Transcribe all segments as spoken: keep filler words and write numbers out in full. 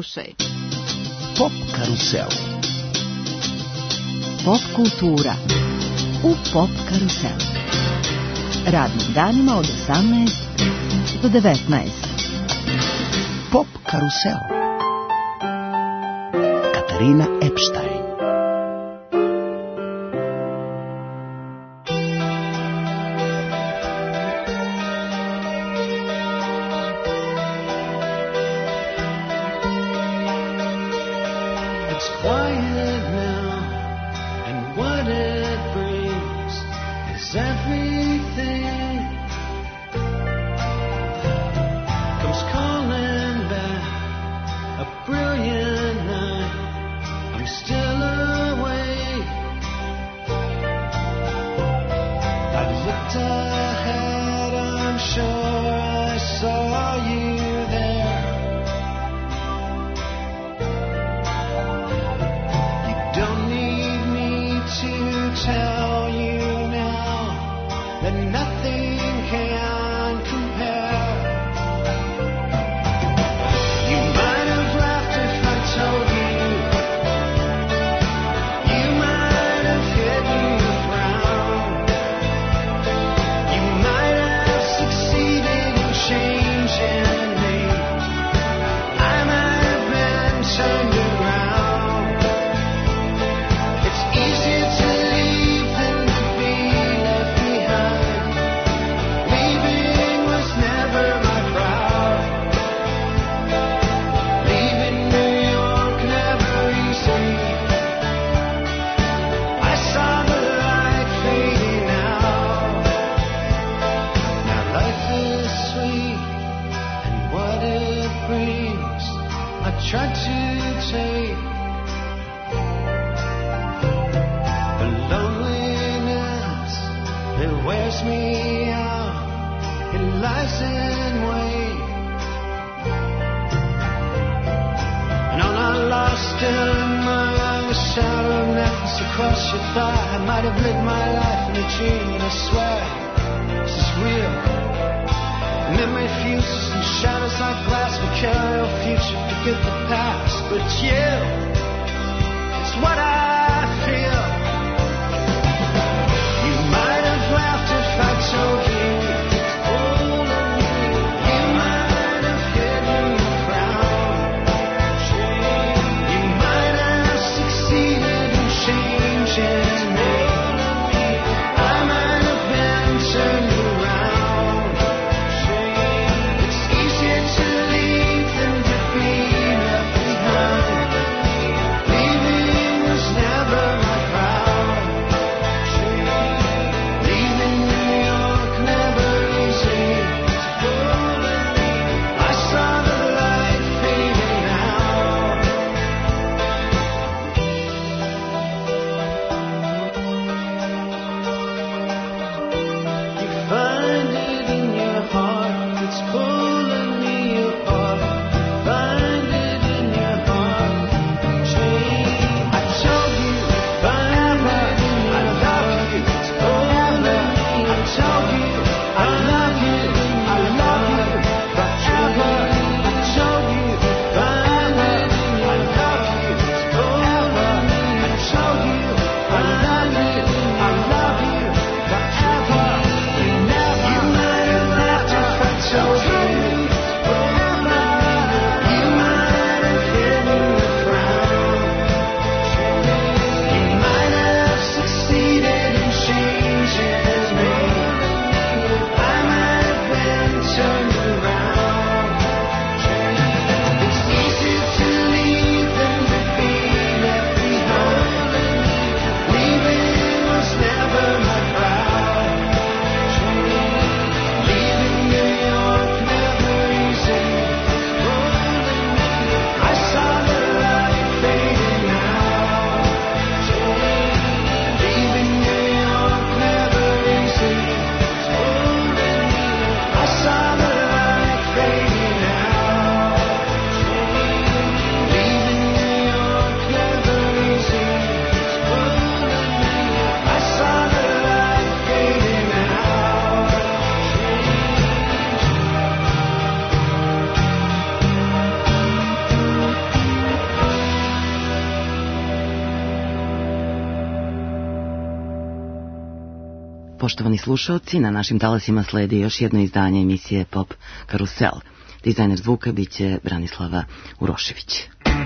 slušaj. Pop karusel. Pop kultura u Pop karusel. Radnim danima od osamnaest do devetnaest. Pop karusel. Katarina Epstein. Was Poštovani slušaoci, na našim talasima sledi još jedno izdanje emisije Pop Karusel. Dizajner zvuka biće Branislava Urošević.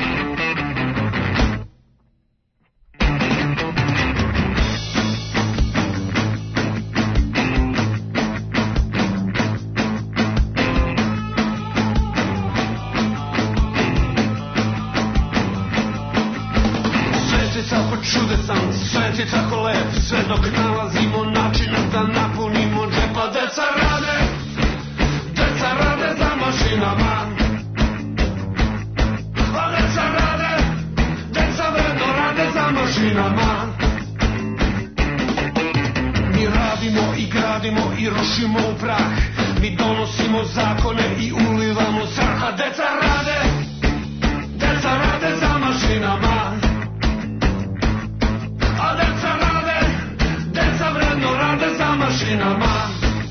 Čudesan, svet je tako lep, sve dok nalazimo način da napunimo džepa. Deca rade, deca rade za mašinama. A deca rade, deca vredno rade za mašinama. Mi radimo i gradimo i rušimo u prah. Mi donosimo zakone i ulivamo strah. A deca rade, deca rade za mašinama. A deca rade, deca vredno rade za mašinama.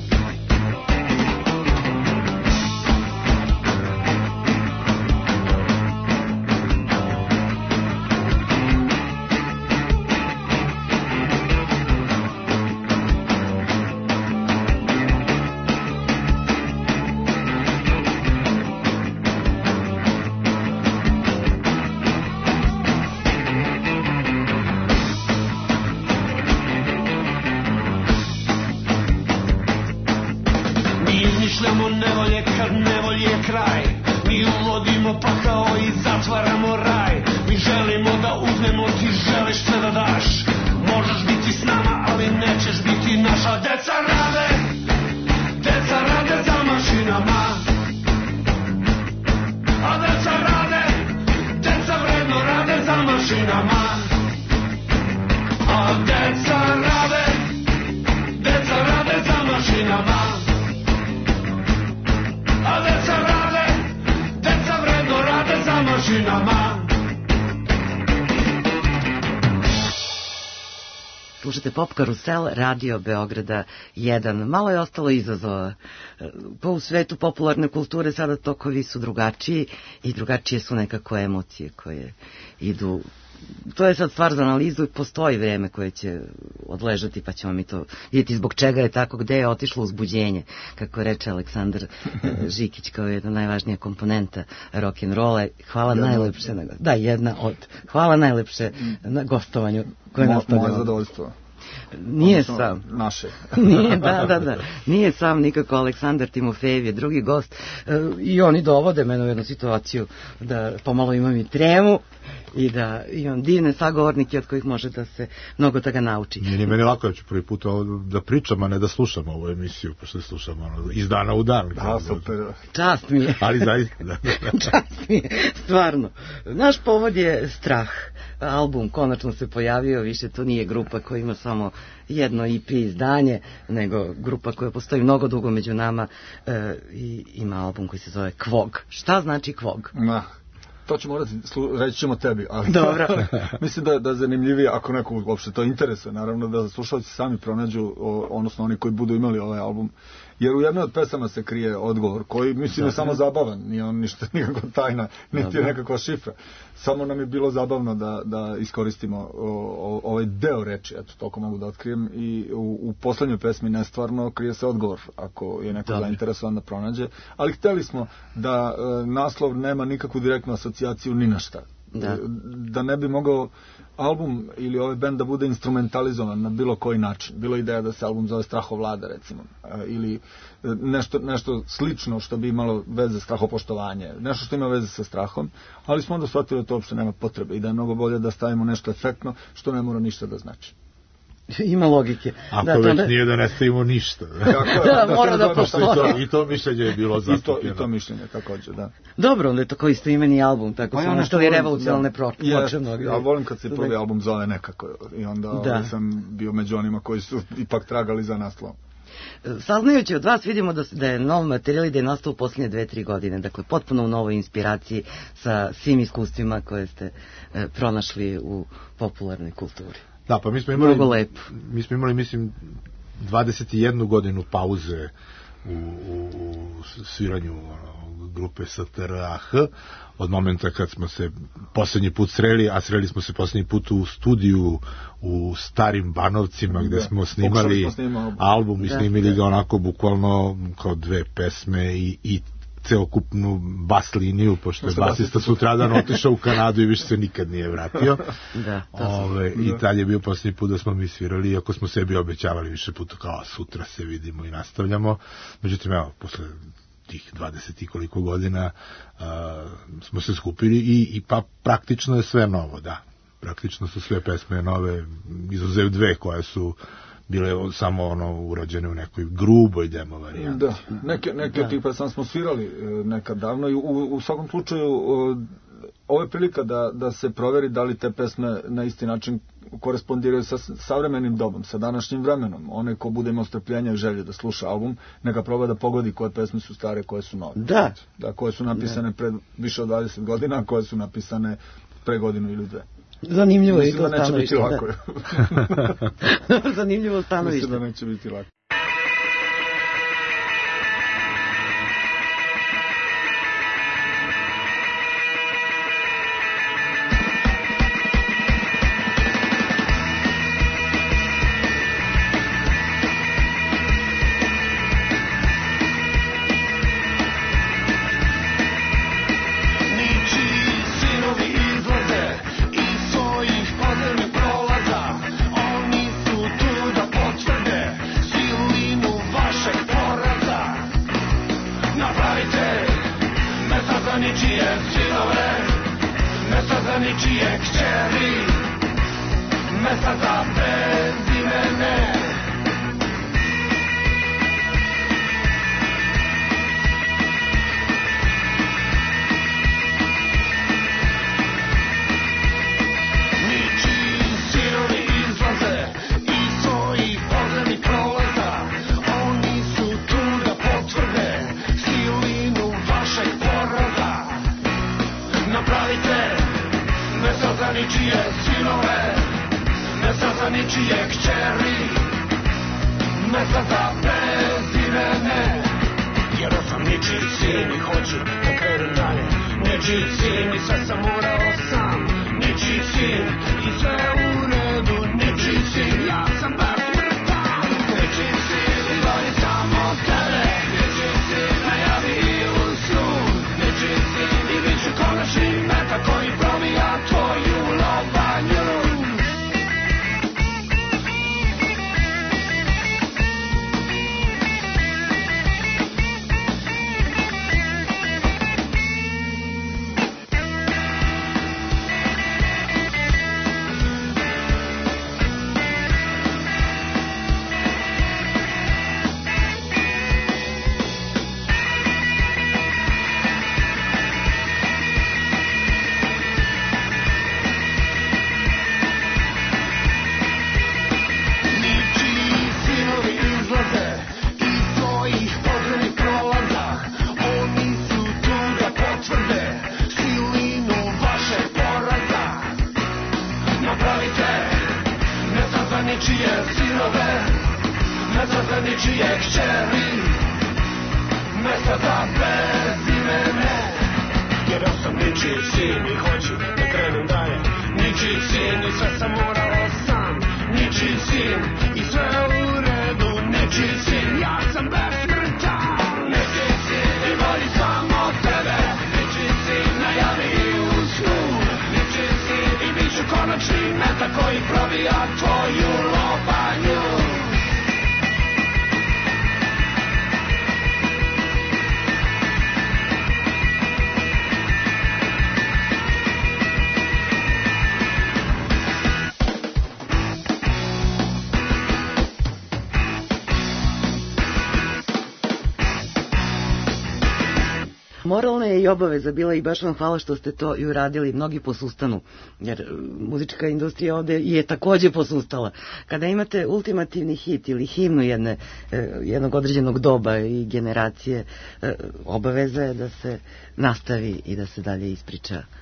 Slušate Pop Karusel, radio Beograda jedan. Malo je ostalo izazova. Pa u svetu popularne kulture sada tokovi su drugačiji i drugačije su nekako emocije koje idu. To je sad stvar za analizu i postoji vreme koje će odležati, pa ćemo mi to vidjeti zbog čega je tako, gde je otišlo uzbuđenje, kako reče Aleksandar Žikić, kao jedna najvažnija komponenta rock'n'rolla. Hvala jedna najlepše na, da, jedna od. Hvala najlepše na gostovanju koje nas to. Moje zadovoljstvo. Nije odnosno, sam. Naše. Nije, da, da, da. Nije sam nikako. Aleksandar Timofejev je drugi gost e, i oni dovode mene u jednu situaciju da pomalo imam i tremu i da imam divne sagovornike od kojih može da se mnogo toga nauči. Nije ni meni lako, ja ću prvi put da pričam, a ne da slušam ovu emisiju, pošto slušam ono, iz dana u dan. Da, super. Čast mi je. Ali zaista, da. Čast mi je, stvarno. Naš povod je Strah. Album konačno se pojavio, više to nije grupa koja ima samo jedno E P izdanje, nego grupa koja postoji mnogo dugo među nama e, i ima album koji se zove Kvog. Šta znači Kvog? Na, to ćemo morati, reći ćemo tebi, ali dobro. Mislim da, da je zanimljivije, ako neko uopšte to interesuje, naravno da slušalci sami pronađu, o, odnosno oni koji budu imali ovaj album, jer u jednoj od pesama se krije odgovor, koji mislim je samo zabavan, nije on ništa nikako tajna, niti je nekakva šifra. Samo nam je bilo zabavno da, da iskoristimo o, o, ovaj deo reči, eto, toliko mogu da otkrijem, i u, u poslednjoj pesmi Nestvarno krije se odgovor, ako je neko Dobre. zainteresovan da pronađe, ali hteli smo da e, naslov nema nikakvu direktnu asocijaciju ni na šta. Da. da ne bi mogao album ili ovaj band da bude instrumentalizovan na bilo koji način. Bilo ideja da se album zove Strahovlada, recimo, ili nešto, nešto slično što bi imalo veze strahopoštovanje, nešto što ima veze sa strahom, ali smo onda shvatili da to uopšte nema potrebe i da je mnogo bolje da stavimo nešto efektno što ne mora ništa da znači. Ima logike. Ako da, već ne... nije da ne stavimo ništa. Tako je, da, da, mora da postoji. I to mišljenje je bilo zastupljeno. I to, i to mišljenje također, da. Dobro, onda je to kao istoimeni album, tako pa su naštali revolucionalne ploče. Ja volim kad se prvi album zove nekako i onda da. ovaj, sam bio među onima koji su ipak tragali za naslovom. Saznajući od vas vidimo da, da je nov materijal i da je nastao u posljednje dve, tri godine, dakle potpuno u novoj inspiraciji sa svim iskustvima koje ste e, pronašli u popularnoj kulturi. Da, pa mi smo imali, mi smo imali, mislim, dvadeset jednu godinu pauze u, u, u sviranju ono, grupe S T R A H, od momenta kad smo se poslednji put sreli, a sreli smo se poslednji put u studiju u Starim Banovcima, gde da, smo snimali smo album i da, snimili da. ga onako bukvalno kao dve pesme i, i ceokupnu bas liniju, pošto je basista sutradan otišao u Kanadu i više se nikad nije vratio. Da, Ove, I da. tad je bio posljednji put da smo mi svirali, iako smo sebi obećavali više puta kao sutra se vidimo i nastavljamo. Međutim, evo, posle tih dvadeset i koliko godina a, smo se skupili i, i pa praktično je sve novo, da. Praktično su sve pesme nove, izuzev dve koje su bile samo ono urađene u nekoj gruboj demo varijanti. Da, neke, neke da. tih pesama smo svirali nekad davno i u, u svakom slučaju ovo je prilika da, da se proveri da li te pesme na isti način korespondiraju sa savremenim dobom, sa današnjim vremenom. One ko bude imao strpljenja i želje da sluša album, neka proba da pogodi koje pesme su stare, koje su nove. Da. Da, koje su napisane pred više od dvadeset godina, a koje su napisane pre godinu ili dve. Zanimljivo je to stanovište. Mislim da neće biti lako. Zanimljivo stanovište. Mislim da neće biti lako. Moralna je i obaveza bila i baš vam hvala što ste to i uradili, mnogi posustanu, jer muzička industrija ovde je takođe posustala. Kada imate ultimativni hit ili himnu jedne, jednog određenog doba i generacije, obaveza je da se nastavi i da se dalje ispriča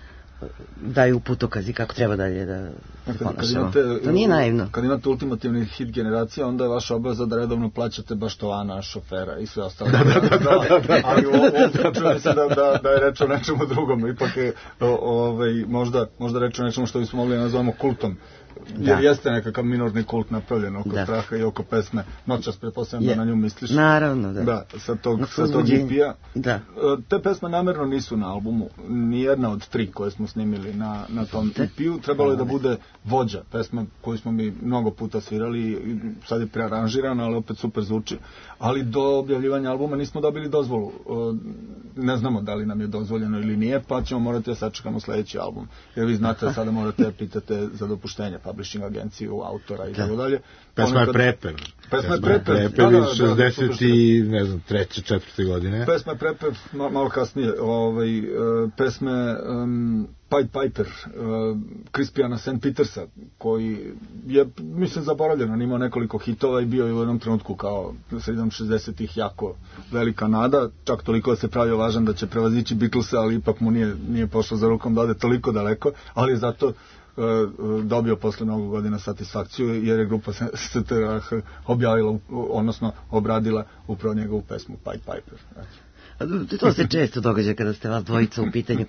daju putokazi kako treba dalje da Kad, kad ponašamo. imate, To nije naivno. Kad imate ultimativni hit generacija, onda je vaša obaveza da redovno plaćate baštovana, šofera i sve ostalo. Da, da, da, da, da. Ali u ovom slučaju mislim da, da, da je reč o nečemu drugom. Ipak je o, ovaj, možda, možda reč o nečemu što bismo mogli da nazvamo kultom. Jer da. Jeste nekakav minorni kult napravljen oko da. Straha i oko pesme Noćas, pretpostavljam da na nju misliš. Naravno, da. Da, sa tog, sa tog E P-a. Da. Te pesme namerno nisu na albumu, nijedna od tri koje smo snimili na, na tom E P-u. Trebalo je da bude vođa, pesma koju smo mi mnogo puta svirali, sad je prearanžirana, ali opet super zvuči. Ali do objavljivanja albuma nismo dobili dozvolu. Ne znamo da li nam je dozvoljeno ili nije, pa ćemo morati da sačekamo sledeći album. Jer vi znate, sada morate pitate za dopuštenje publishing agenciju, autora i tako dalje. Pesma je Prepev. Pesma je Prepev. Prepev iz šezdeset i ne znam, treće, četvrte godine. Pesma je Prepev, malo kasnije. Ovaj, pesme um, Pied Piper, uh, Crispiana Saint Petersa, koji je, mislim, zaboravljen. On imao nekoliko hitova i bio je u jednom trenutku kao sredinom šezdesetih jako velika nada. Čak toliko da se pravio važan da će prevazići Beatlesa, ali ipak mu nije, nije pošlo za rukom da ode toliko daleko. Ali je zato dobio posle mnogo godina satisfakciju jer je grupa S T R H objavila, odnosno obradila upravo njegovu pesmu Pied Piper. Znači. To se često događa kada ste vas dvojica u pitanju.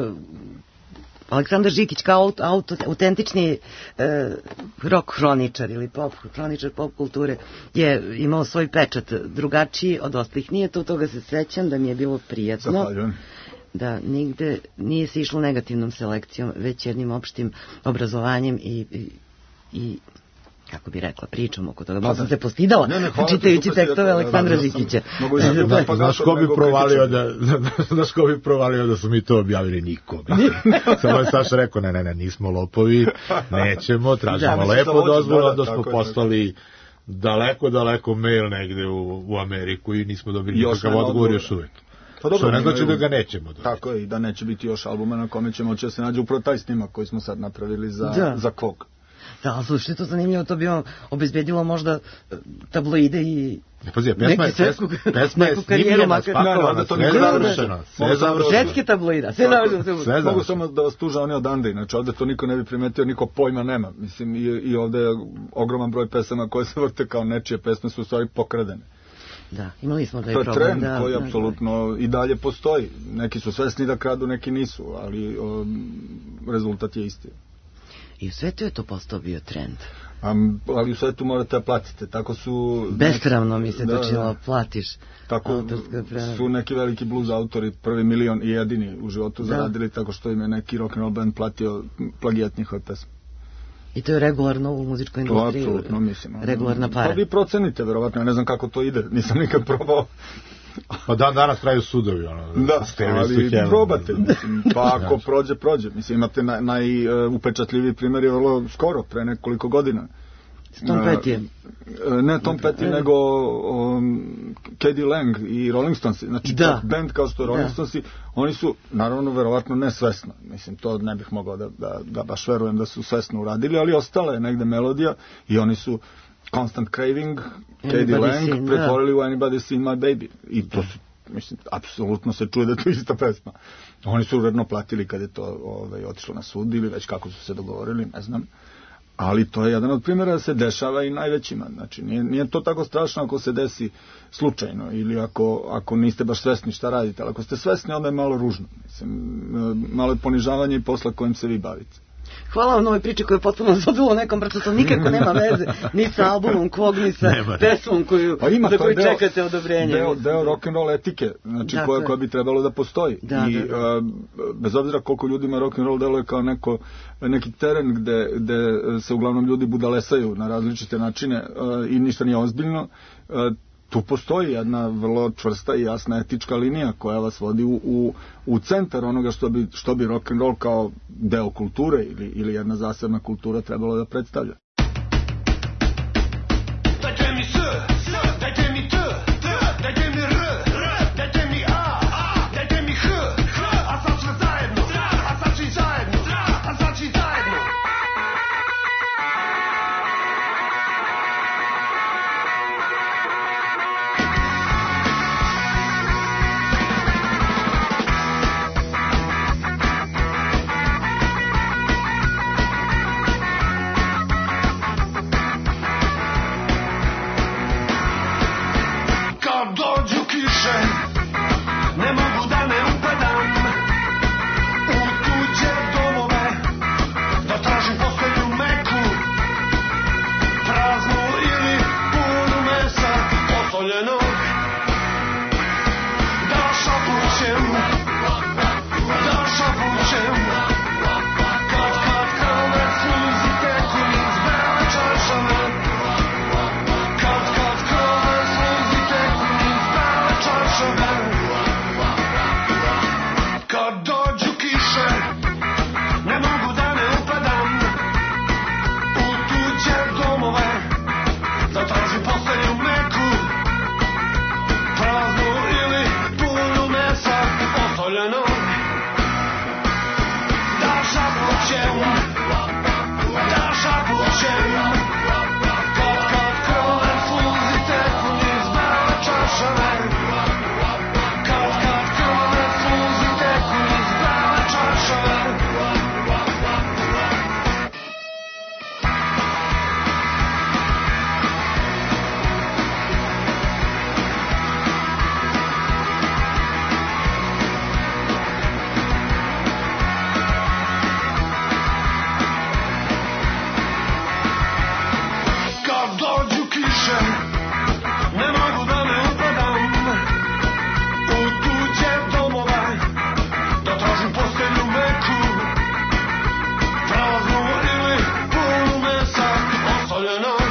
Aleksandar Žikić kao auto, autentični e, rock hroničar ili pop hroničar pop kulture je imao svoj pečat drugačiji od ostalih. Nije to, toga se sećam da mi je bilo prijatno. Zahvaljujem. Da nigde nije se išlo negativnom selekcijom, već jednim opštim obrazovanjem i, i, i kako bi rekla, pričom oko toga. Malo sam se postidala, ne, ne, čitajući tekstove Aleksandra Žikića. Znaš ko bi provalio da, znaš ko bi provalio da su mi to objavili? Niko. Samo je Saša rekao, ne, ne, ne, nismo lopovi, nećemo, tražimo lepo dozvolu, onda smo poslali daleko, daleko mail negde u, u Ameriku i nismo dobili nikakav odgovor još uvek. Pa dobro, što ne znači da ga nećemo dobiti. Tako je, i da neće biti još albuma na kome ćemo će se nađe upravo taj snimak koji smo sad napravili za, da. za Kvog. Da, ali slušajte, to zanimljivo, to bi vam obezbedilo možda tabloide i ne, pazi, pesma je, svetsku, pesma je snimljena, spakovana, sve završeno. Sve završeno. Svetske tabloida, sve završeno. Mogu samo da vas tuža oni odande, znači ovde to niko ne bi primetio, niko pojma nema. Mislim, i, i ovde je ogroman broj pesama koje se vrte kao nečije pesme su u stvari pokradene. Da, imali smo taj problem. problem. To je trend da, koji da, apsolutno da. I dalje postoji. Neki su svesni da kradu, neki nisu, ali o, rezultat je isti. I u svetu je to postao bio trend. A, ali u svetu morate da platite. Tako su... Bespravno mi se da, to činilo, da. platiš. Tako su neki veliki blues autori, prvi milion i jedini u životu da. zaradili tako što im je neki rock'n'roll band platio plagijat njihove pesme. I to je regularno u muzičkoj industriji? To apsolutno mislim. Regularna para. Pa vi procenite, verovatno, ja ne znam kako to ide, nisam nikad probao. Pa dan danas traju sudovi, ono. Da, ali probate, mislim, pa ako prođe, prođe. Mislim, imate naj, najupečatljiviji primjer je vrlo skoro, pre nekoliko godina. S Tom Pettyjem? Ne Tom Petty, nego um, K D Lang i Rolling Stonesi. Znači, da. band kao što je Rolling Stonesi, oni su, naravno, verovatno nesvesno. Mislim, to ne bih mogao da, da, da baš verujem da su svesno uradili, ali ostala je negde melodija i oni su Constant Craving, K D Lang, seen, pretvorili u Anybody Seen My Baby. I to su, mislim, apsolutno se čuje da je to ista pesma. Oni su uredno platili kad je to ovaj, otišlo na sud ili već kako su se dogovorili, ne znam. Ali to je jedan od primjera da se dešava i najvećima. Znači, nije, nije to tako strašno ako se desi slučajno ili ako, ako niste baš svesni šta radite. Ali ako ste svesni, onda je malo ružno. Mislim, malo je ponižavanje i posla kojim se vi bavite. Hvala vam na ovoj priči koja je potpuno zadula nekom, prosto to nikako nema veze ni sa albumom Kvog, ni sa pesmom koju, pa ima, za koju deo, čekate odobrenje. Deo, deo rock'n'roll etike, znači koja, koja bi trebalo da postoji. Da, I da, da. A, bez obzira koliko ljudima rock'n'roll deluje kao neko, neki teren gde, gde se uglavnom ljudi budalesaju na različite načine a, i ništa nije ozbiljno, a, tu postoji jedna vrlo čvrsta i jasna etička linija koja vas vodi u, u, u centar onoga što bi, što bi rock'n'roll kao deo kulture ili, ili jedna zasebna kultura trebalo da predstavlja. Dajte mi S, dajte mi T, dajte mi R, dajte mi A, dajte mi H, a sad sve zajedno, a sad svi zajedno, a sad svi zajedno. kiše, ne mogu da ne upadam u tuđe domove, da tražim poslednju meku, praznu ili punu mesa osoljenog, da šapućem, da šapućem, kad kad krve suzi teku iz bele čaršave, kad kad krve suzi teku iz bele čaršave, kad dođu kiše, ne mogu da ne upadam u tuđe domove, da tražim poslednju meku, praznu ili punu mesa osoljenog, da šapućem, da šapućem, kad kad krve suzi teku iz bele čaršave, kad kad krve suzi teku iz bele čaršave. Kad dođu kiše, ne mogu da ne upadam u tuđe domove, da tražim poslednju meku, praznu ili punu mesa osoljenog,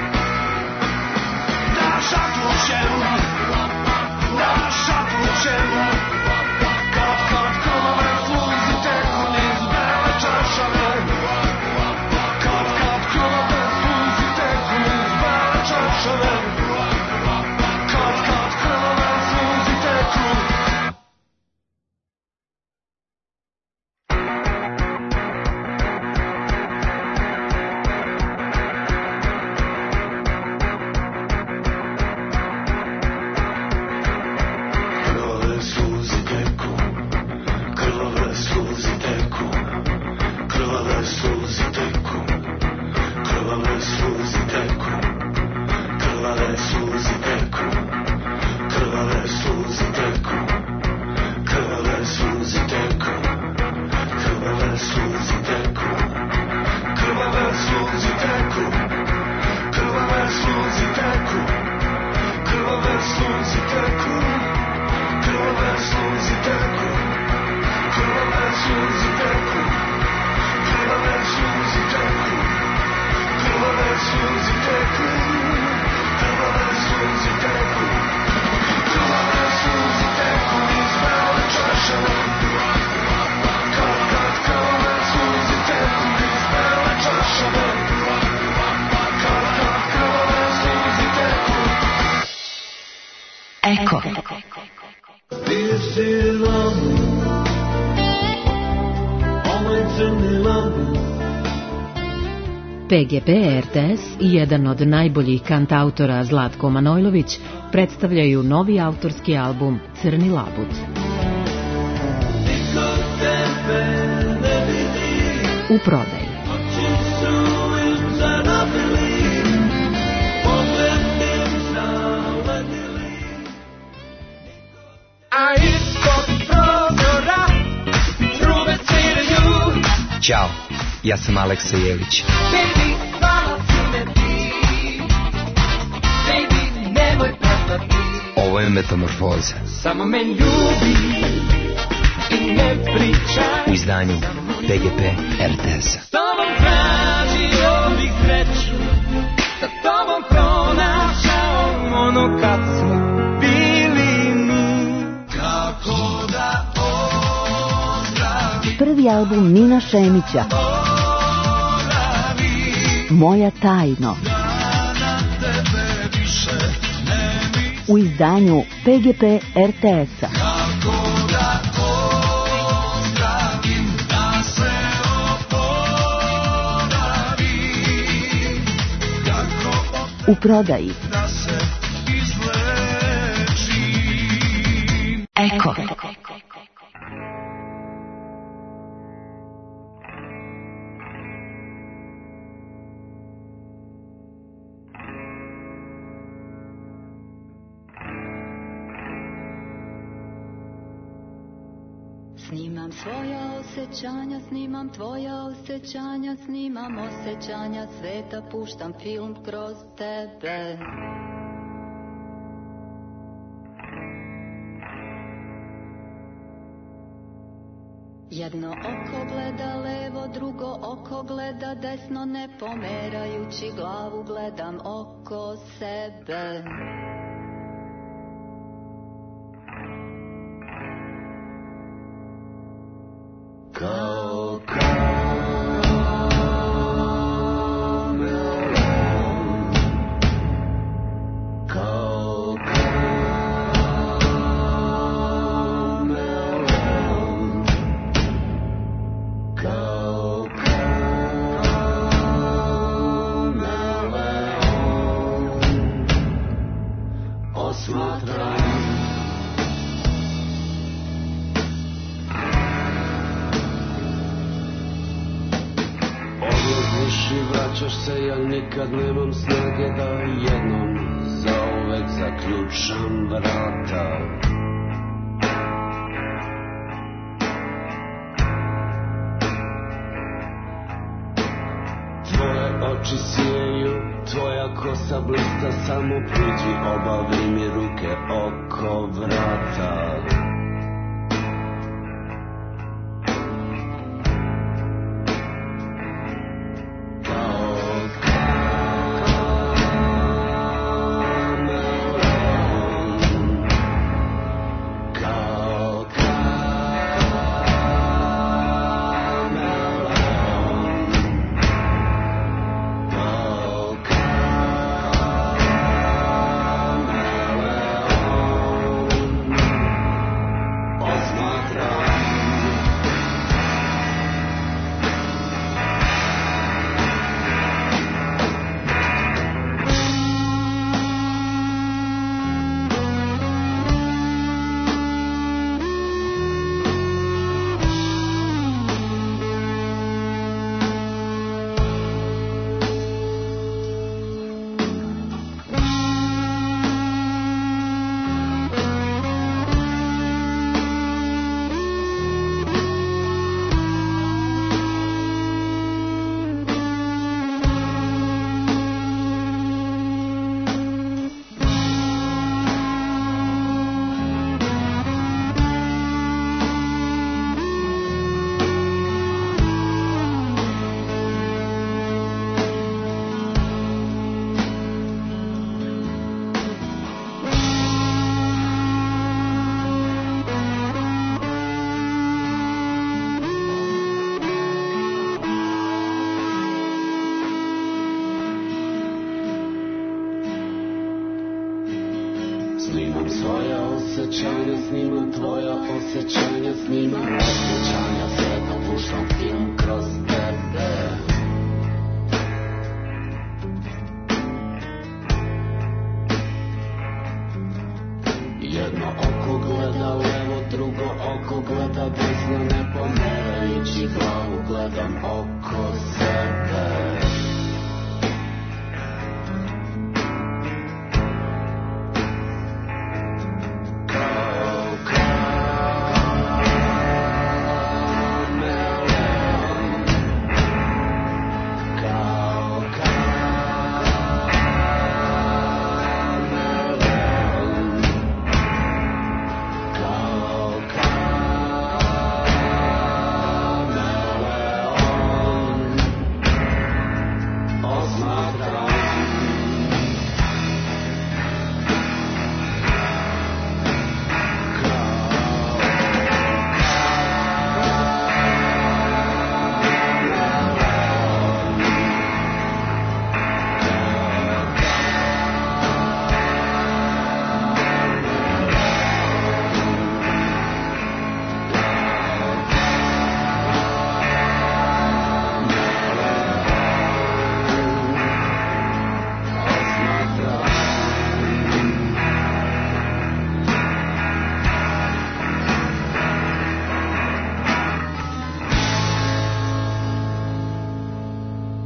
da šapućem, da šapućem, kad kad krvave suzi teku niz bele čaršave, kad kad krvave suzi teku niz bele čaršave, kad kad krvave suzi teku. Krvave suzi teku, krvave suzi teku, krvave suzi teku, krvave suzi teku, krvave suzi teku, krvave suzi teku, krvave suzi teku, krvave suzi teku, krvave suzi teku, krvave suzi teku, krvave suzi teku, krvave suzi teku, krvave suzi teku, krvave suzi teku, krvave suzi teku, krvave suzi teku, krvave suzi teku iz bele čaršave, kad kad krvave suzi teku iz bele čaršave, kad kad krvave suzi teku. Eko. This is lonely, only crni lonely. P G P, R T S i jedan od najboljih kantautora Zlatko Manojlović predstavljaju novi autorski album Crni labud. Niko tebe ne vidi, U prodaji. oči su zaradili, poglednim zaledili. A ispod prozora trube sviraju. Ćao, ja sam Aleksa Jelić. Baby, hvala ti me ti. Baby, nemoj propati. Ovo je Metamorfoza Samo me ljubi i ne pričaj. u izdanju P G P R T S-a. S tobom tražio bih sreću, sa tobom pronašao ono kad smo bili mi. Kako da ozdravim, Prvi album Nina Šemića, Moja tajno, na tebe više ne mislim. u izdanju P G P R T S-a. Kako da ozdravim, da se oporavim. Kako U prodaji. da se izlečim. Eko. Snimam svoja osjećanja, snimam tvoja osjećanja, snimam osjećanja sveta, puštam film kroz tebe. Jedno oko gleda levo, drugo oko gleda desno, ne pomerajući glavu gledam oko sebe. Kao kameleon, kao kameleon, kao kameleon, osmatram. I vraćaš se, ja nikad nemam snage da jednom zauvek zaključam vrata. Tvoje oči sijeju, tvoja kosa blista, samo priđi, obavi mi ruke oko vrata.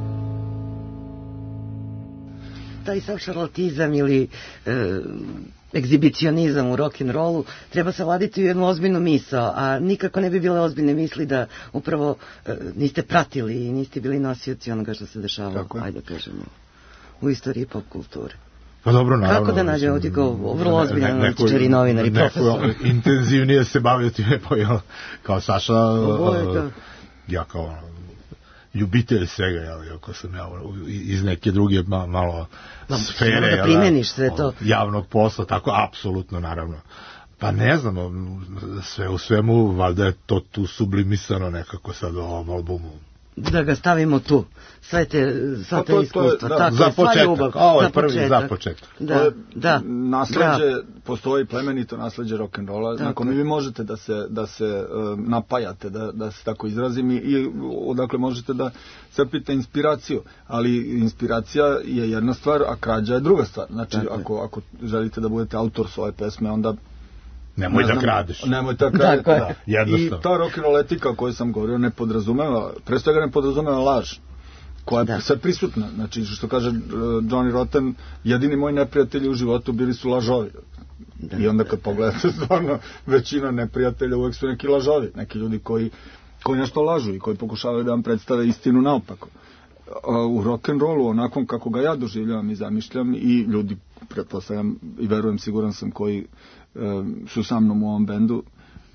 Taj sav šarlatizam ili e, egzibicionizam u rock'n'rollu, treba savladiti u jednu ozbiljnu misao, a nikako ne bi bile ozbiljne misli da upravo e, niste pratili i niste bili nosioci onoga što se dešavalo, ajde da kažemo, u istoriji pop kulture. Pa dobro, naravno. Kako da nađemo ti kao vrlo ozbiljno analitičari, novinari, profesor? Intenzivnije se bavio time, pa jel, kao Saša, Oboje, ja kao ljubitelj svega, jel, ako sam ja iz neke druge ma, malo no, sfere, da primeniš sve to. Javnog posla, tako, apsolutno, naravno. Pa ne znam, sve u svemu, valjda je to tu sublimisano nekako sad u ovom albumu. Da ga stavimo tu, sve te, sva te iskustva, da, tako, za početak, ljubav, ovo je za prvi početak. za početak. Da, da, nasleđe, da. Postoji plemenito nasleđe rock'n'rolla, na kome vi možete da se, da se uh, napajate, da, da se tako izrazim i, i odakle možete da crpite inspiraciju, ali inspiracija je jedna stvar, a krađa je druga stvar. Znači, ako, ako želite da budete autor svoje pesme, onda nemoj da kradeš. Nemoj da kradeš. Da. I ta rock'n'roll etika o kojoj sam govorio ne podrazumeva, pre svega ne podrazumeva laž, koja je da. Sad prisutna. Znači, što kaže uh, Johnny Rotten, jedini moji neprijatelji u životu bili su lažovi. Da, I onda kad da. Pogledate, stvarno, većina neprijatelja uvek su neki lažovi. Neki ljudi koji, koji nešto lažu i koji pokušavaju da vam predstave istinu naopako. Uh, u rock'n'rollu, onakom kako ga ja doživljavam i zamišljam, i ljudi, pretpostavljam i verujem, siguran sam, koji su sa mnom u ovom bendu,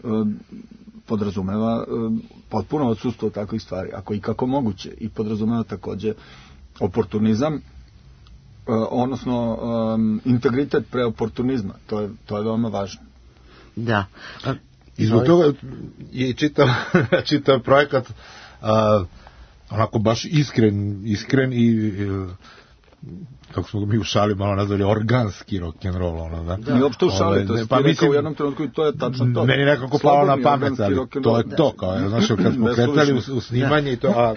podrazumeva potpuno odsustvo takvih stvari, ako i kako moguće, i podrazumeva takođe oportunizam, odnosno integritet pre oportunizma. To je, to je veoma važno. Da. I zbog toga je čitav, čitav projekat uh, onako baš iskren, iskren i uh, kako smo ga mi u šali malo nazvali, organski rock'n'roll, ono, da? Da. Mi uopšte u šali, to je pa mislim, u jednom trenutku i to je tačno to. Meni nekako palo na pamet, ali to je to, kao, znaš, kad smo kretali u, u snimanje i to, a,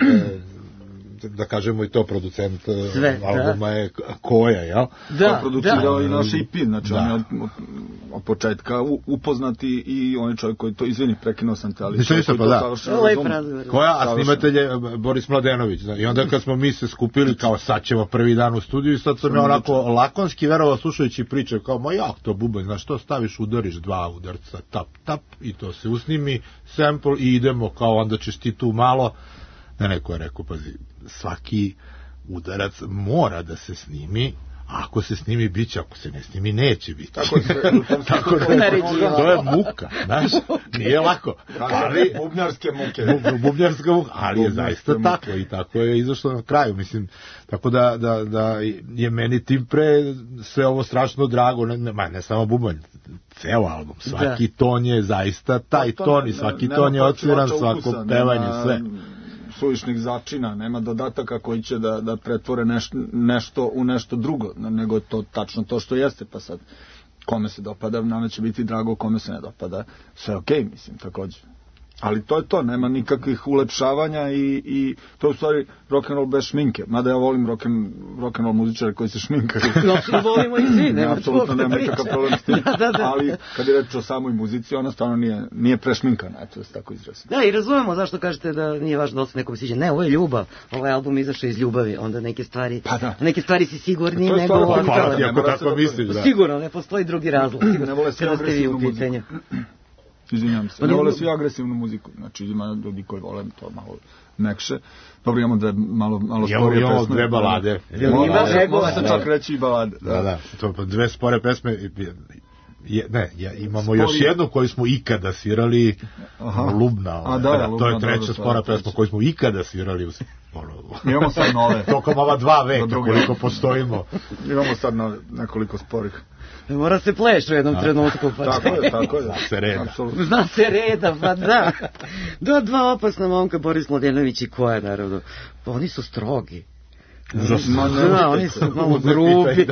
da kažemo i to, producent sve, albuma da. Je Koja, jel? Da, ko producirao da. I naš E P, znači da. On je od, od početka upoznati i on je čovjek koji to, izvini, prekinuo sam te, ali ništa, ništa, pa da. Koja, a snimatelj je Boris Mladenović, i onda kad smo mi se skupili, kao sad ćemo prvi dan u studiju, i sad sam ja onako lakonski verovao slušajući priče, kao, ma jak to bubanj, znaš, to staviš, udariš dva udarca, tap, tap, i to se usnimi, sample, i idemo, kao, onda ćeš ti tu malo. Ne, neko je rekao, pazi, svaki udarac mora da se snimi, a ako se snimi, bit će, ako se ne snimi, neće biti. Tako, tako da, to je muka, znaš, nije lako. Ali, bubnjarske muke. Bubnjarska muka, ali je zaista tako, i tako je izašlo na kraju, mislim, tako da, da, da je meni tim pre sve ovo strašno drago, ne, ma, ne samo bubanj, ceo album, svaki da. Ton je zaista taj to, ton, i svaki ne, ton je odsviran, svako pevanje, sve. Suvišnih začina, nema dodataka koji će da, da pretvore neš, nešto u nešto drugo, nego je to tačno to što jeste, pa sad kome se dopada, nama će biti drago, kome se ne dopada, sve okej, okay, mislim, takođe. Ali to je to, nema nikakvih ulepšavanja i, i to je u stvari rock'n'roll bez šminke, mada ja volim rock'n'roll muzičare koji se šminkaju. No, volimo i svi, nema apsolutno nema nikakav problem s tim, da, da, da. Ali kad je reč o samoj muzici, ona stvarno nije, nije prešminkana, eto da se tako izrazim. Da, i razumemo zašto kažete da nije važno da se nekom sviđa. Ne, ovo je ljubav, ovaj album izašao iz ljubavi, onda neke stvari, pa da. Neke stvari si sigurni to nego... Pa, pa, ti ako tako misliš, da. Sigurno, ne postoji drugi razlog. Ne vole se agresivnu muziku. Izvinjam se, ne vole svi agresivnu muziku, znači ima ljudi koji vole to malo mekše. Dobro, imamo dve malo, malo sporije pesme. Imamo dve balade. Mogu se čak reći i balade. Da, da, to dve spore pesme, je, ne, ja, imamo spori... još jednu koju smo ikada svirali, aha. Lubna, a, da, da, Lubna, to je treća spora pesma koju smo ikada svirali u mi imamo sad nove. Tokom ova dva veka koliko postojimo. Imamo sad nove, nekoliko sporih. Mora se pleši u jednom a, trenutku. Pa tako je, tako je. Zna se reda. Absolutno. Zna se reda, pa da. Da, dva opasna momka, Boris Mladenović i Koja, naravno. Pa oni su strogi. Ma, ne, da, oni su malo grubi.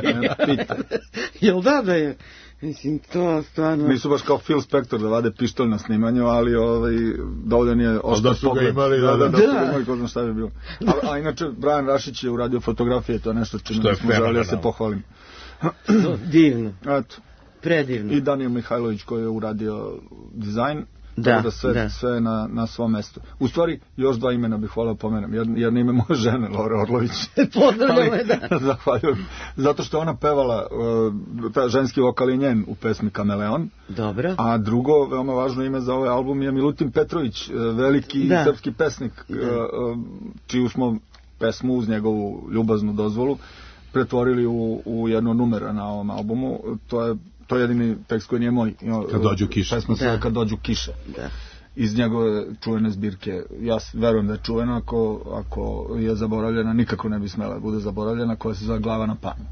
Jel da da je? Mislim, to stvarno... Nisu baš kao Phil Spector da vade pištolj na snimanju, ali ovaj, dovoljan je oštar pogled. Da, da, da, da, su ga imali, ko znam šta bi bilo. A, a inače, Brian Rašić je uradio fotografije, to je nešto čime smo želi da se pohvalim. Divno. Eto. Predivno. I Daniel Mihajlović koji je uradio dizajn. Da, Tako da sve, da. sve na, na svom mestu. U stvari, još dva imena bih volao pomenem. Jedno, jedno ime moje žene, Lore Orlović. Pozdravljamo je, da. Zahvaljujem. Zato što je ona pevala, uh, ta ženski vokal je njen u pesmi Kameleon. Dobro. A drugo, veoma važno ime za ovaj album je Milutin Petrović, uh, veliki Da. srpski pesnik, uh, uh, čiju smo pesmu uz njegovu ljubaznu dozvolu pretvorili u, u jedno numera na ovom albumu. To je to je jedini tekst koji nije moj. Kad dođu kiše. Pesma se zove Kad dođu kiše. Da. Iz njegove čuvene zbirke. Ja s- verujem da je čuvena, ako, ako je zaboravljena, nikako ne bi smela da bude zaboravljena, koja se zove Glava na panju.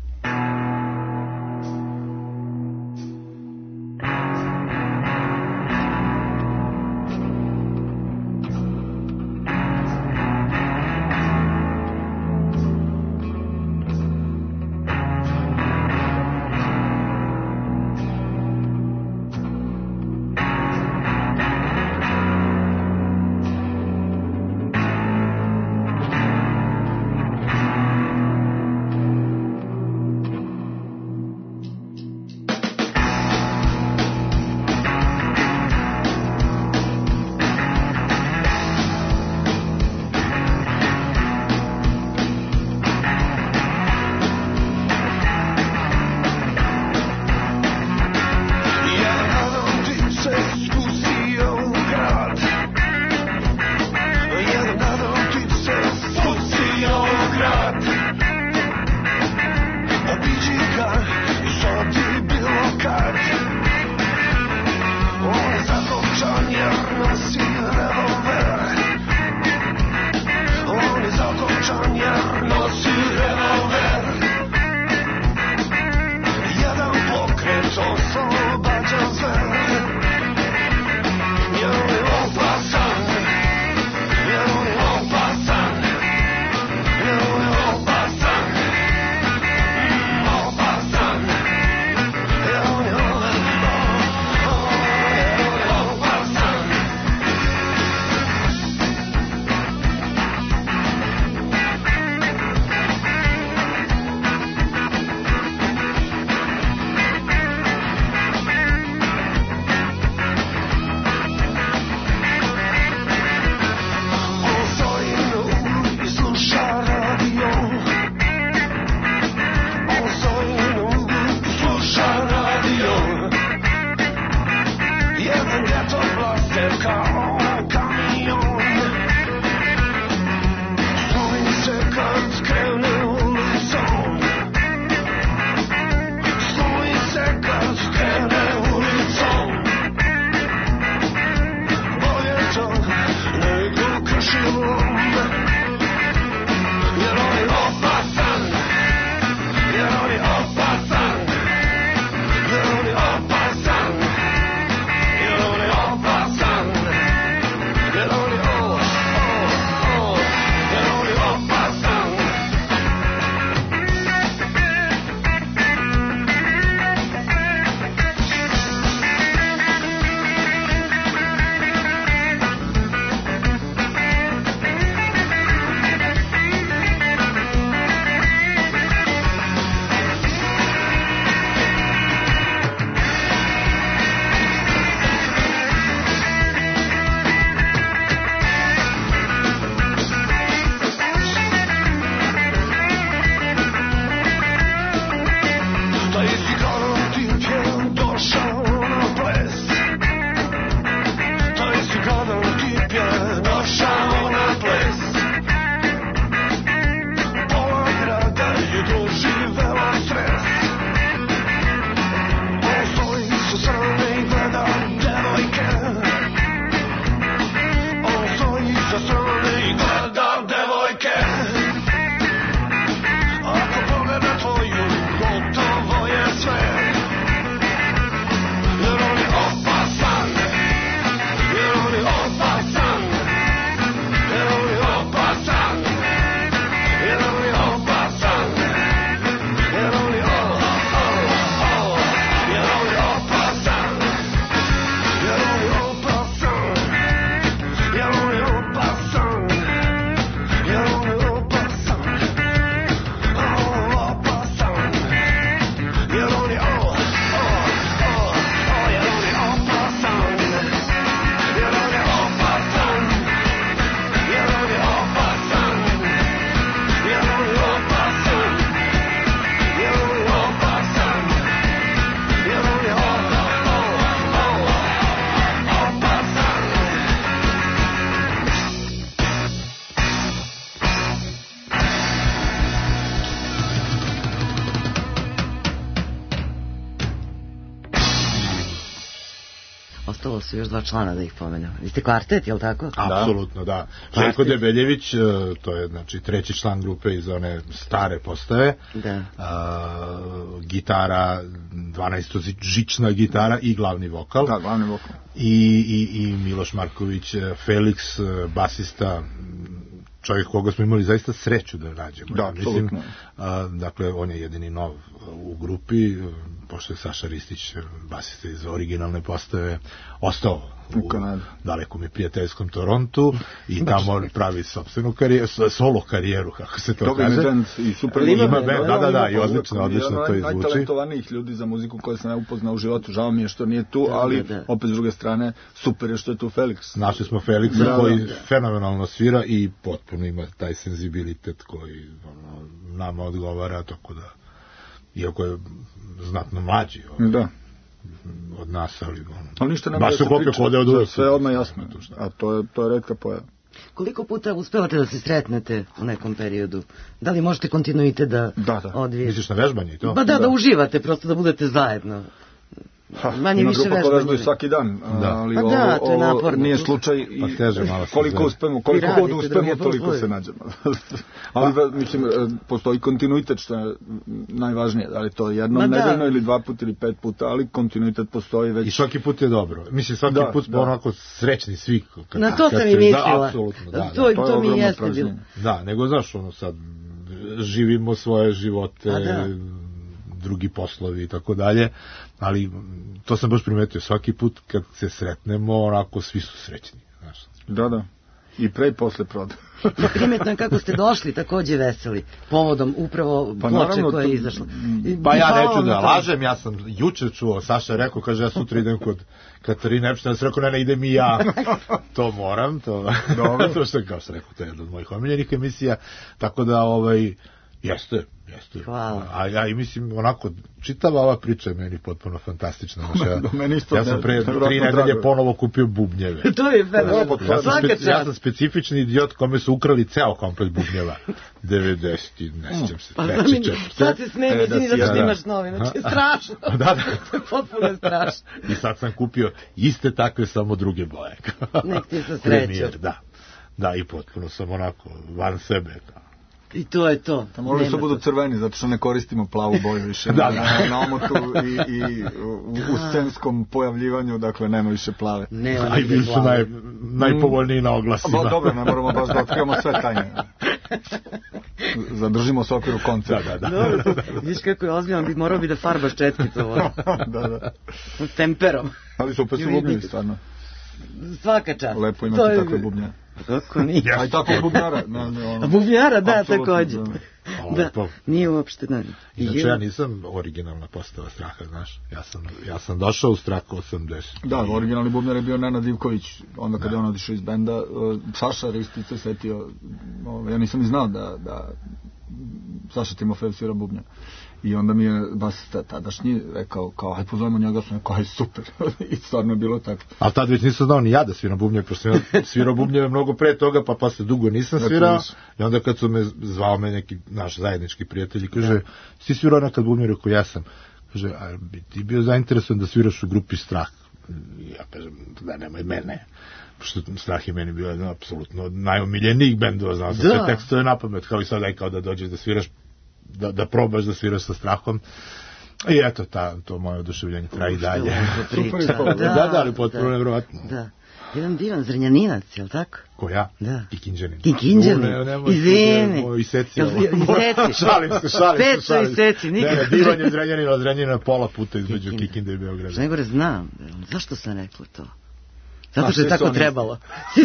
Ostalo su još dva člana da ih pomenem. Vi ste kvartet, je li tako? Apsolutno, da. Željko Debeljević, to je znači treći član grupe iz one stare postave. Da. A, gitara, dvanaestožična gitara i glavni vokal. Da, glavni vokal. I, i, i Miloš Marković, Felix, basista, čovjek koga smo imali zaista sreću da nađemo. Da, apsolutno. A, dakle, on je jedini nov u grupi, pošto je Saša Ristić, basista iz originalne postave, ostao u, u dalekom i prijateljskom Torontu i tamo pravi sopstvenu karijeru, solo karijeru, kako se to Dobre kaže. Band i super ima band, da, da, da, i odlično, odlično to izvuči. Najtalentovanijih ljudi za muziku koje sam ja upoznao u životu, žao mi je što nije tu, ali opet s druge strane, super je što je tu Felix. Našli smo Felixa koji fenomenalno svira i potpuno ima taj senzibilitet koji ono, nama odgovara, tako da, iako je znatno mlađi ovaj, da. od nas, ali ono, ali ništa ne baš su kopio kode od uvek. Sve je odmah jasno, a to je, to je retka pojava. Koliko puta uspevate da se sretnete u nekom periodu? Da li možete kontinuitet da, da, da. odvijete? Misliš na vežbanje i to? Ba da, da, da uživate, prosto da budete zajedno. Ha, manje više vežbanje. Ima grupa vežbaju svaki dan, da. ali pa ovo, da, to je naporno. Nije slučaj i pa teže malo koliko uspemo, koliko god uspemo, toliko se nađemo. ali pa, mislim, postoji kontinuitet što je najvažnije, ali to jednom nedeljno ili dva puta ili pet puta, ali kontinuitet postoji već. I svaki put je dobro. Mislim, svaki da, put smo da. onako srećni svi. Kad, na to sam i mislila. Da, apsolutno, da, to, da. To, to mi jeste bilo. Da, nego znaš, ono sad, živimo svoje živote, drugi poslovi i tako dalje, ali to sam baš primetio, svaki put kad se sretnemo, onako svi su srećni. Znaš. Da, da. I pre i posle proda. I primetno je kako ste došli takođe veseli, povodom upravo pa ploče koja je izašla. Pa ja neću da lažem, ja sam juče čuo, Saša je rekao, kaže, ja sutra idem kod Katarine Epštajn, ja sam rekao, ne, ne, idem i ja. To moram, to, to što kao sam rekao, to je jedna od mojih omiljenih emisija, tako da, ovaj, jeste, jeste. Hvala. A ja i mislim, onako, čitava ova priča je meni potpuno fantastična. Znači, ja, ja sam pre tri nedelje ponovo kupio bubnjeve. To je fenomenalno. Ja, speci, ja sam specifični idiot kome su ukrali ceo komplet bubnjeva. devedeset, ne sjećam se, treći, četvrti. Sad se smijem, izvini da što imaš novi, znači je strašno. Da, da. Potpuno je strašno. I sad sam kupio iste takve, samo druge boje. Nek ti sa srećom. Da, da, i potpuno sam onako van sebe, i to je to. Da možda su budu crveni, zato što ne koristimo plavu boju više. da, da. Na, na omotu i, i u, u scenskom pojavljivanju, dakle, nema više plave. Nema a i bili su naj, najpovoljniji na oglasima. Ba, dobro, ne moramo baš da otkrivamo sve tajne. Zadržimo se okviru koncepta. Da, da, da. Dobro, viš kako je ozbiljan, bi morao bi da farbaš četkicu ovo. da, da. S temperom. Ali su opet su bubnjevi, stvarno. Svaka čast. Lepo imati je... takve bubnje. Kako nije? A i tako bubnjara. Ne, ne, ono, bubnjara, da, takođe. Da, da, nije uopšte, da. Inače, ja nisam originalna postava Straha, znaš. Ja sam, ja sam došao u Strahu osamdeset. Da, originalni bubnjar je bio Nenad Ivković, onda kada je on odišao iz benda. Saša Ristić se setio, ja nisam ni znao da, da Saša Timofejev svira bubnjar. I onda mi je basista tadašnji rekao, kao, hajde pozovemo njega, sam rekao, hajde, super. I stvarno je bilo tako. Ali tad već nisam znao ni ja da sviram bubnjeve, pošto sam svirao bubnjeve mnogo pre toga, pa posle dugo nisam svirao. I onda kad su me zvao me neki naš zajednički prijatelj, kaže, si svirao nekad bubnjeve, rekao, ja sam. Kaže, a bi ti bio zainteresovan da sviraš u grupi Strah? Ja kažem, da nemoj mene. Pošto Strah je meni bio jedan apsolutno najomiljenijih bendova, znao sam sve tekstove na pamet, kao i sad aj kao da dođeš da sviraš, da, da probaš da sviraš sa Strahom. I eto, ta, to moje oduševljenje traje i dalje. Super, da, da, da, ali potpuno nevjerovatno. Da. Jedan divan Zrenjaninac, je li tako? Ko ja? Da. Kikinđanin. Kikinđanin. Izvini. Iseci. Iseci. Šalim se, šalim se. Peco iseci. Ne, ne, divan je Zrenjanin, od Zrenjanina pola puta između Kikinde i Beograda. Što najgore znam. Zašto sam rekla to? Zato što je tako trebalo.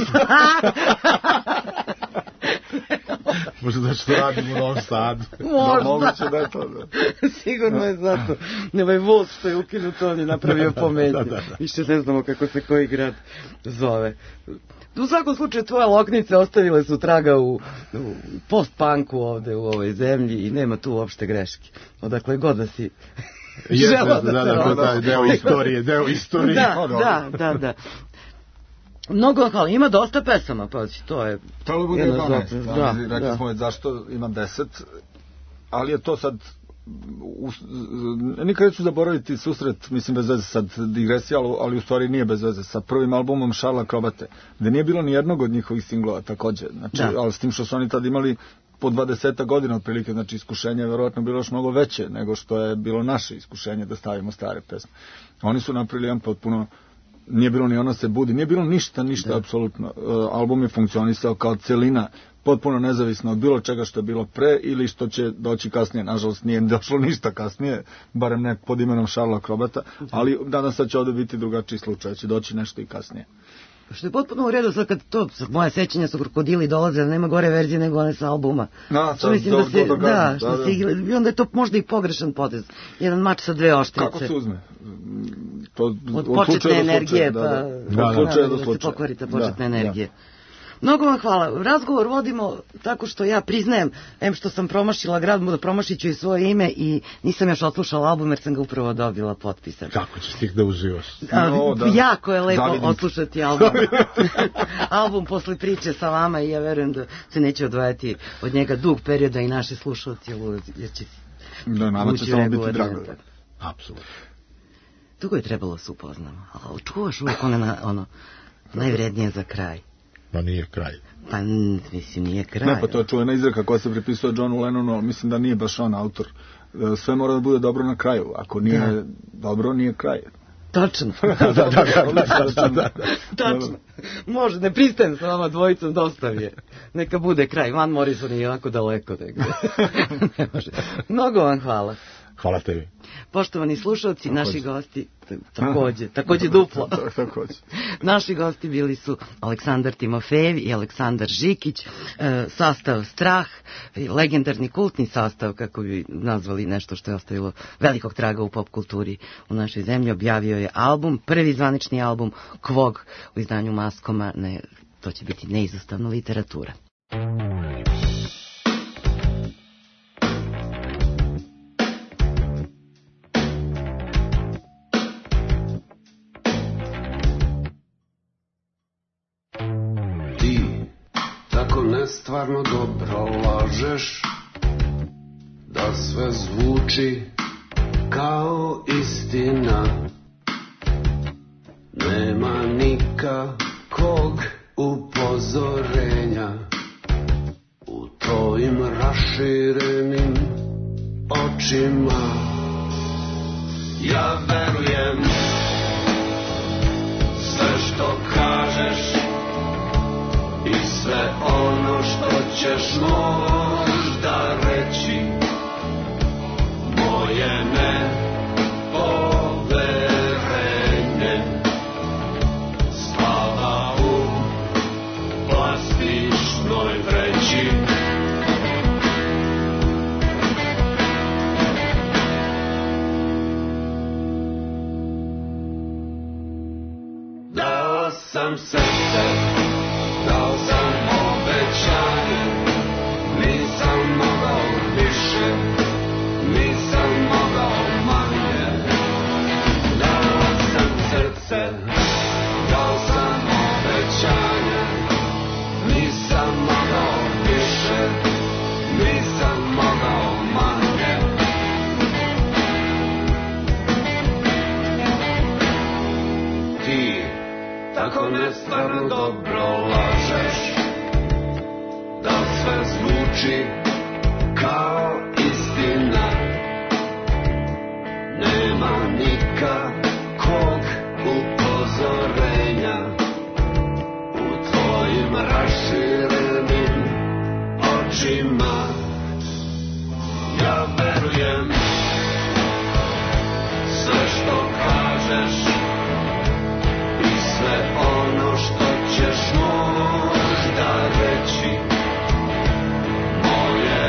Možda da što radim u Novom Sadu. Možda. Moguće da je to, da. Sigurno je zato. Nemoj voz što je ukinut, on je napravio pometnje. Više ne znamo kako se koji grad zove. U svakom slučaju tvoje loknice ostavile su traga u, u post-punku ovde u ovoj zemlji i nema tu uopšte greške. Odakle god da si žela da, da, da, da, deo istorije, deo istorije. Da, da, da, da. Mnogo, hvala, ima dosta pesama, pa to je... Trebalo bude jedanaest, da, rekli da. smo je zašto ima deset, ali je to sad u, nikad neću zaboraviti susret, mislim bez veze sad digresija, ali, ali u stvari nije bez veze, sa prvim albumom Šarla Krobate, gde nije bilo ni jednog od njihovih singlova takođe, znači, da. Ali s tim što su oni tad imali po dvadeseta godina otprilike, znači iskušenje je verovatno bilo još mnogo veće nego što je bilo naše iskušenje da stavimo stare pesme. Oni su napravili jedan potpuno, nije bilo ni Ona se budi, nije bilo ništa, ništa apsolutno. Uh, album je funkcionisao kao celina, potpuno nezavisno od bilo čega što je bilo pre ili što će doći kasnije. Nažalost nije došlo ništa kasnije, barem nek pod imenom Šarla Krobata, ali danas sad će ovde biti drugačiji slučaj, će doći nešto i kasnije. Što je potpuno u redu, sad kad to, moje sećanja su krokodili dolaze, nema gore verzije nego one sa albuma. Na, što mislim da se, da, što se igra, i onda je to možda i pogrešan potez. Jedan mač sa dve oštrice. Kako se uzme? To, od, od početne energije, da, pa da, da, od slučaja do slučaja. Da se pokvari ta početna energija. Da. Mnogo vam hvala. Razgovor vodimo tako što ja priznajem, em što sam promašila grad, da promašit ću i svoje ime i nisam još odslušala album jer sam ga upravo dobila potpisan. Kako ćeš tih da uživaš? No, da. Jako je lepo Zavidim. Odslušati album. Album posle priče sa vama i ja verujem da se neće odvajati od njega dug perioda i naši slušalci, jer će da, nama će samo biti drago. Apsolutno. Dugo je trebalo se upoznamo, ali čuvaš uvijek ono, na, ono najvrednije za kraj. Pa nije kraj. Pa mislim nije kraj. Ne, pa to je čuvena izreka koja se pripisuje Johnu Lennonu, mislim da nije baš on autor. Sve mora da bude dobro na kraju. Ako nije da. dobro, nije kraj. Tačno. da, da, da, da, da, da. Tačno. Može, ne pristajem sa vama dvojicom, dosta je. Neka bude kraj. Van Morrison je jako daleko. Ne može. Mnogo vam hvala. Hvala tebi. Poštovani slušalci, naši gosti, takođe, takođe duplo. Naši gosti bili su Aleksandar Timofejev i Aleksandar Žikić, sastav Strah, legendarni kultni sastav, kako bi nazvali nešto što je ostavilo velikog traga u pop kulturi u našoj zemlji. Objavio je album, prvi zvanični album Kvog u izdanju Maskoma, ne, to će biti neizostavna literatura. Stvarno dobro lažeš, da sve zvuči kao istina. Nema nikakvog upozorenja u tvojim raširenim očima. Ja verujem sve što kažeš i sve ono što ćeš možda reći. Moje nepoverenje spava u plastičnoj vreći. Dao sam srce, dao sam obećanje, nisam mogao više, nisam mogao manje. Dao sam srce, dao sam obećanje, nisam mogao više, nisam mogao manje. Ti tako nestvarno dobro lažeš, da sve zvuči kao istina. Nema nikakvog upozorenja u tvojim raširenim očima. Ja verujem sve što kažeš i sve ono što ćeš možda reći. Moje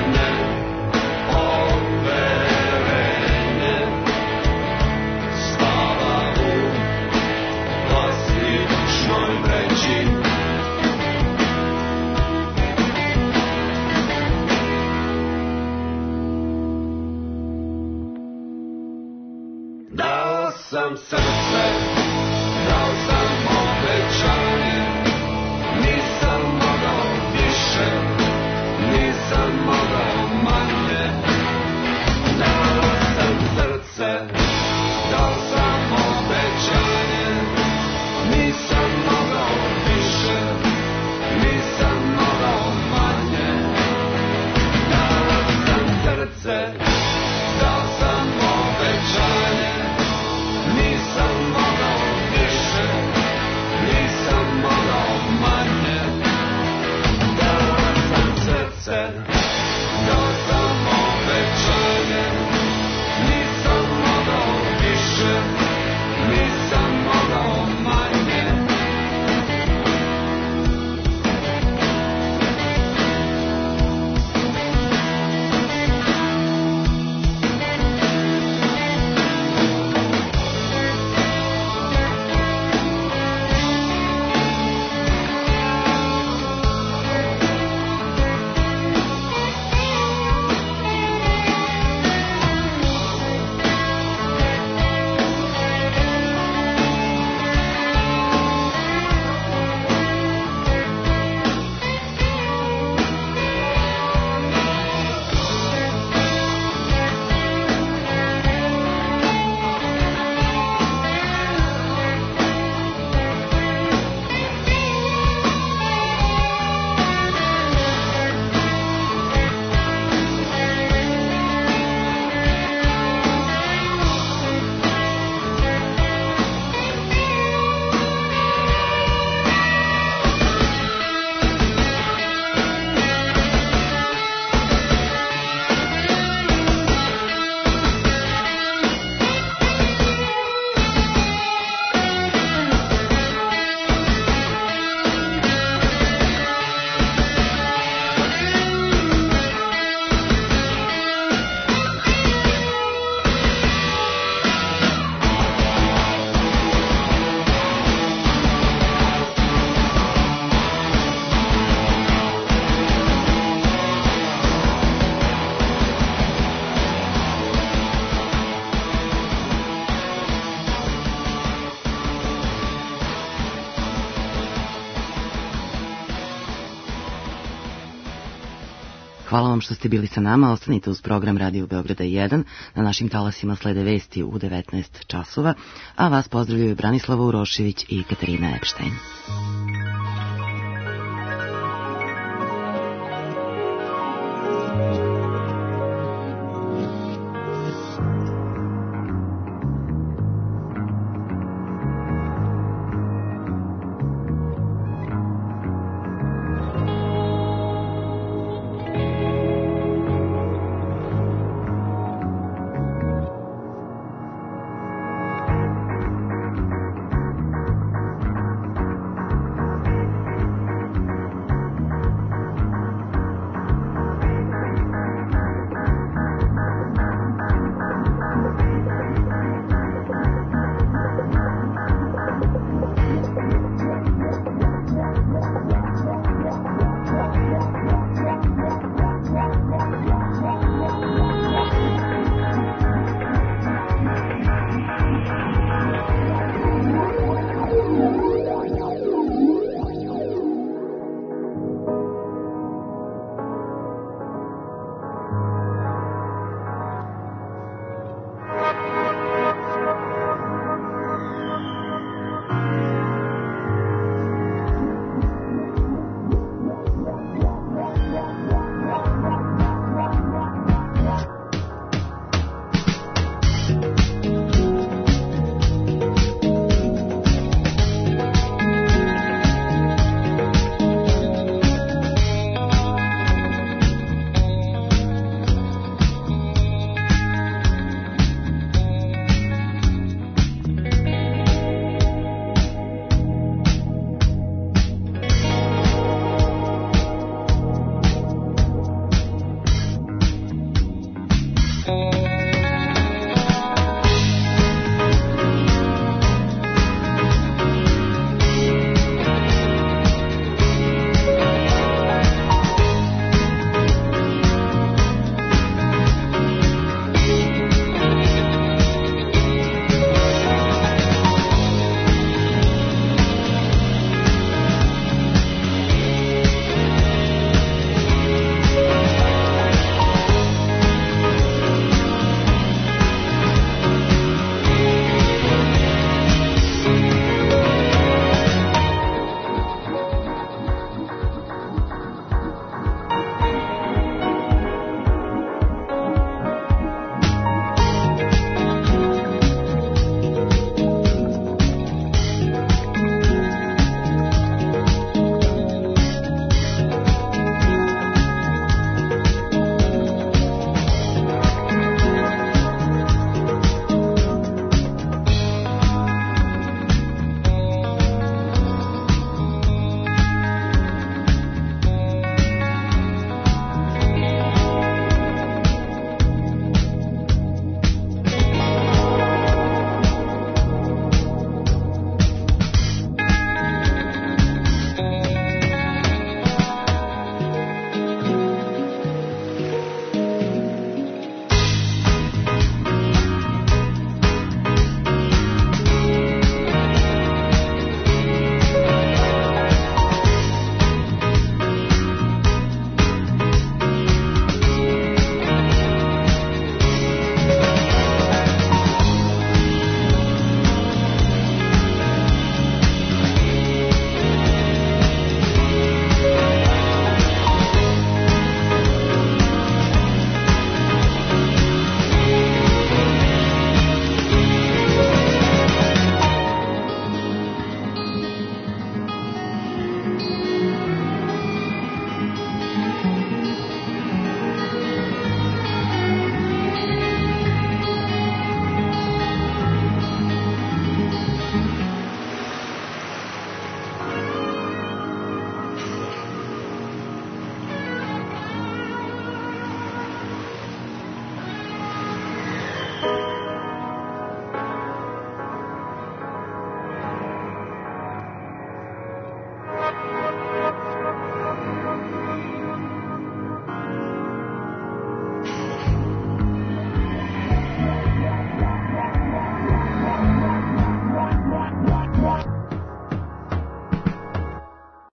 nepoverenje spava u plastičnoj vreći. Dao sam srce, dao sam obećanje, nisam mogao više, nisam mogao manje. Dao Hvala vam što ste bili sa nama. Ostanite uz program Radio Beograda jedan. Na našim talasima slede vesti u devetnaest časova, a vas pozdravljaju Branislava Urošević i Katarina Epštajn.